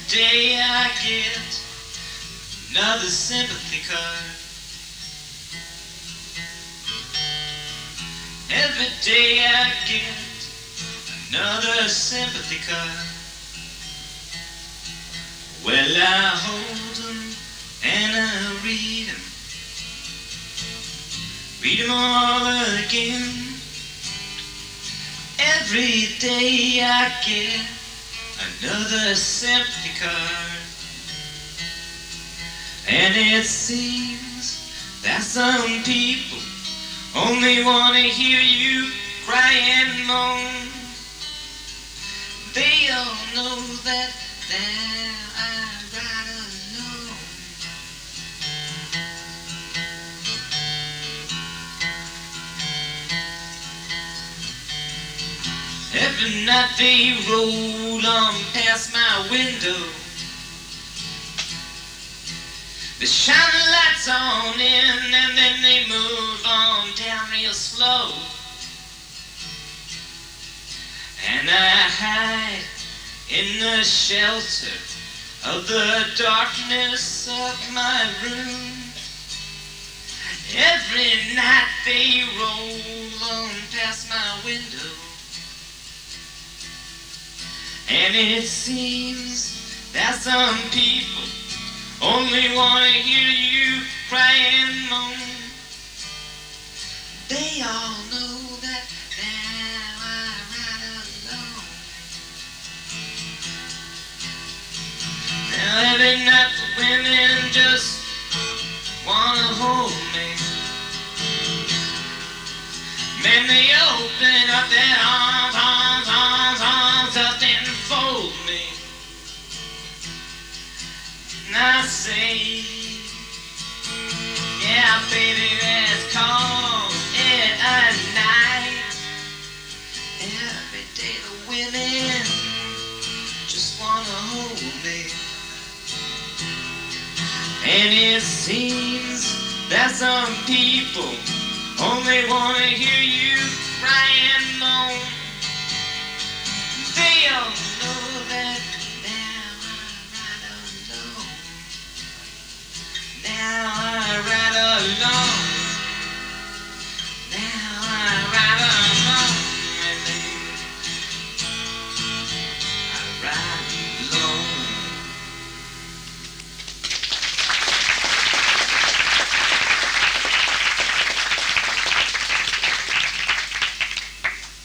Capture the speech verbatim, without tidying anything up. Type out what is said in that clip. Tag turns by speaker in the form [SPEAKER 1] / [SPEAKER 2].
[SPEAKER 1] day I get another sympathy card. Every day I get another sympathy card. Well, I hold them and I read them, read them all again. Every day I get another sympathy card. And it seems that some people only want to hear you cry and moan. They all know that that I'd rather know. Every night they roll on past my window. They shine the lights on in and then they move on down real slow. And I hide in the shelter of the darkness of my room. Every night they roll on past my window. And it seems that some people only want to hear you cry and moan. They all know that now I'd rather alone. Now every night the women just want to hold me. Man, they open up their arms, arms, arms, arms up and fold me. And I say, yeah, baby, let's call it a night. Every day the women just wanna hold me. And it seems that some people only wanna hear you cry and moan.